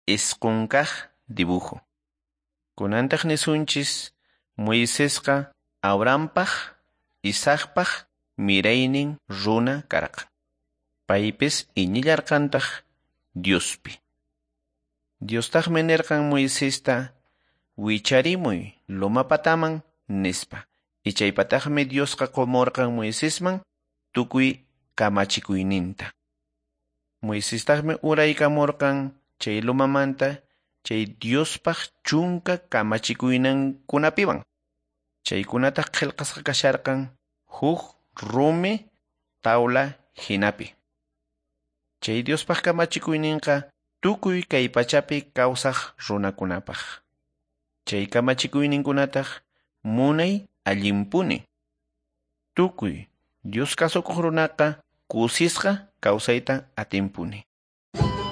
isqunkaq dibujo. Kunantaq nisunchis Moisesqa Abrahampaq, Isaacpaq miraynin runa karqan. Paypis iñillarqantaq Diospi. Diostaqmi nirqan Moisesta wicharimuy lumapataman nispa. Ichaypataqmi Diosqa qumurqan Moisesman tukuy kamachikuyninta. Moisestaqmi uraykamurqan chay lumamanta chay Diospaq chunka kamachikuynankunapiwan. Chaykunataq qillqasqa kasharqan huk rumi tawla hinapi. Chay Diospaq kamachikuyninqa tukuy kay pachapi kawsaq runakunapaq. Chay kamachikuyninkunataq munay allinpuni. Tukuy Dios kasukuq runaqa kusisqa kawsayta atinpuni.